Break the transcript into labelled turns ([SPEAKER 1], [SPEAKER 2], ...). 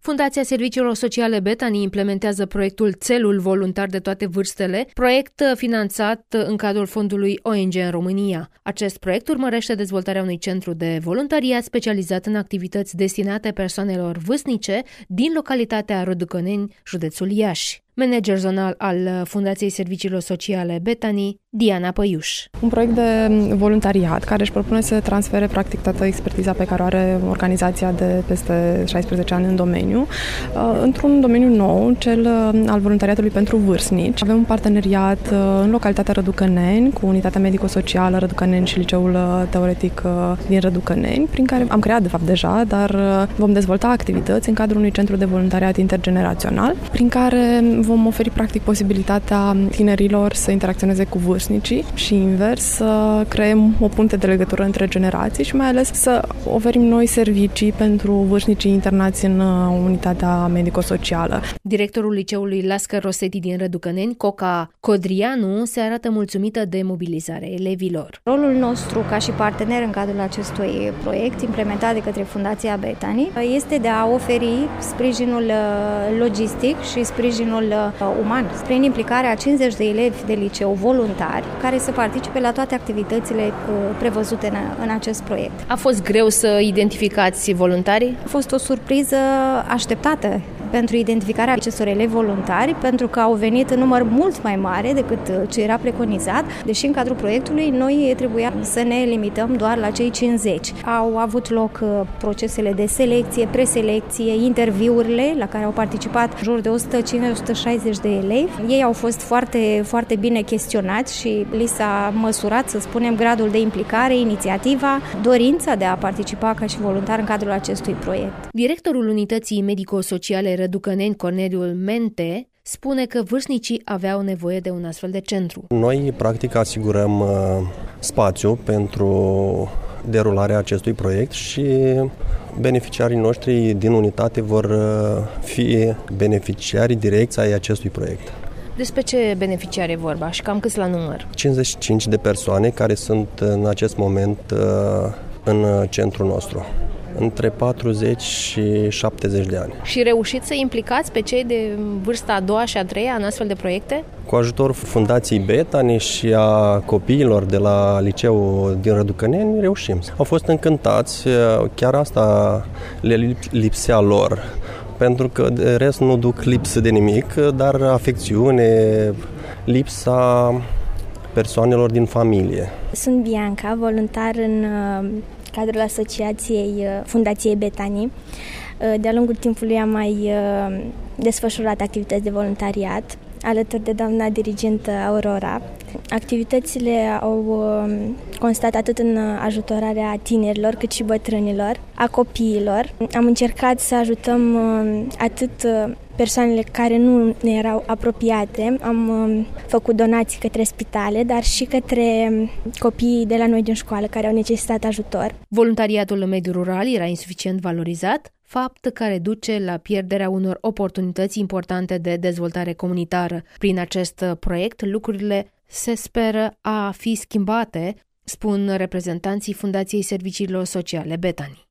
[SPEAKER 1] Fundația Serviciilor Sociale Betani implementează proiectul Țelul Voluntar de toate vârstele, proiect finanțat în cadrul fondului ONG în România. Acest proiect urmărește dezvoltarea unui centru de voluntariat specializat în activități destinate persoanelor vârstnice din localitatea Răducăneni, județul Iași. Manager zonal al Fundației Serviciilor Sociale Betani, Diana Păiuș.
[SPEAKER 2] Un proiect de voluntariat care își propune să transfere practic toată expertiza pe care o are organizația de peste 16 ani în domeniu, într-un domeniu nou, cel al voluntariatului pentru vârstnici. Avem un parteneriat în localitatea Răducăneni cu Unitatea Medico-Socială Răducăneni și Liceul Teoretic din Răducăneni, prin care am creat de fapt deja, dar vom dezvolta activități în cadrul unui centru de voluntariat intergenerațional, prin care vom oferi practic posibilitatea tinerilor să interacționeze cu vârstnicii și invers, să creăm o punte de legătură între generații și mai ales să oferim noi servicii pentru vârstnicii internați în unitatea medico-socială.
[SPEAKER 1] Directorul Liceului Lască Rosetti din Răducăneni, Coca Codrianu, se arată mulțumită de mobilizarea elevilor.
[SPEAKER 3] Rolul nostru ca și partener în cadrul acestui proiect implementat de către Fundația Betani este de a oferi sprijinul logistic și sprijinul uman, prin implicarea 50 de elevi de liceu voluntari care să participe la toate activitățile prevăzute în acest proiect.
[SPEAKER 1] A fost greu să identificați voluntarii?
[SPEAKER 3] A fost o surpriză așteptată pentru identificarea acestor elevi voluntari, pentru că au venit în număr mult mai mare decât ce era preconizat, deși în cadrul proiectului noi trebuia să ne limităm doar la cei 50. Au avut loc procesele de selecție, preselecție, interviurile la care au participat în jur de 150-160 de elevi. Ei au fost foarte, foarte bine chestionați și li s-a măsurat, să spunem, gradul de implicare, inițiativa, dorința de a participa ca și voluntar în cadrul acestui proiect.
[SPEAKER 1] Directorul Unității Medico-Sociale Răducăneni, Corneliul Mente, spune că vârstnicii aveau nevoie de un astfel de centru.
[SPEAKER 4] Noi, practic, asigurăm spațiu pentru derularea acestui proiect și beneficiarii noștri din unitate vor fi beneficiarii direcți ai acestui proiect.
[SPEAKER 1] Despre ce beneficiari e vorba și cam câți la număr?
[SPEAKER 4] 55 de persoane care sunt în acest moment în centrul nostru, între 40 și 70 de ani.
[SPEAKER 1] Și reușiți să implicați pe cei de vârsta a doua și a treia în astfel de proiecte?
[SPEAKER 4] Cu ajutorul Fundației Betani și a copiilor de la liceul din Răducăneni reușim. Au fost încântați, chiar asta le lipsea lor, pentru că de rest nu duc lipsă de nimic, dar afecțiune, lipsa persoanelor din familie.
[SPEAKER 5] Sunt Bianca, voluntar în cadrul asociației Fundației Betani. De-a lungul timpului am mai desfășurat activități de voluntariat alături de doamna dirigentă Aurora. Activitățile au constat atât în ajutorarea tinerilor cât și bătrânilor, a copiilor. Am încercat să ajutăm atât persoanele care nu ne erau apropiate. Am făcut donații către spitale, dar și către copiii de la noi din școală care au necesitat ajutor.
[SPEAKER 1] Voluntariatul în mediul rural era insuficient valorizat, fapt care duce la pierderea unor oportunități importante de dezvoltare comunitară. Prin acest proiect, lucrurile se speră a fi schimbate, spun reprezentanții Fundației Serviciilor Sociale Betani.